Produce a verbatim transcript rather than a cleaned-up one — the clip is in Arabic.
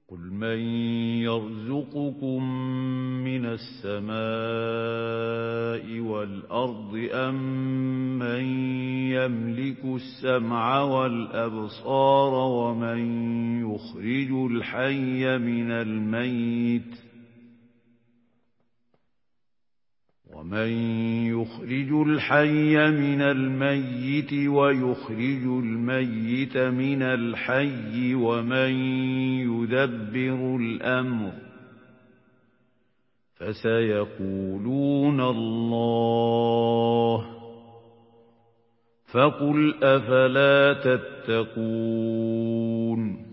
قُلْ مَن يَرْزُقُكُم مِّنَ السَّمَاءِ وَالْأَرْضِ أَمَّن يَمْلِكُ السَّمْعَ وَالْأَبْصَارَ وَمَن يُخْرِجُ الْحَيَّ مِنَ الْمَيِّتِ وَمَن يُخْرِجُ الْحَيَّ مِنَ الْمَيِّتِ وَيُخْرِجُ الْمَيِّتَ مِنَ الْحَيِّ وَمَن يُدَبِّرُ الْأَمْرَ ۚ فَسَيَقُولُونَ اللَّهُ ۚ فَقُلْ أَفَلَا تَتَّقُونَ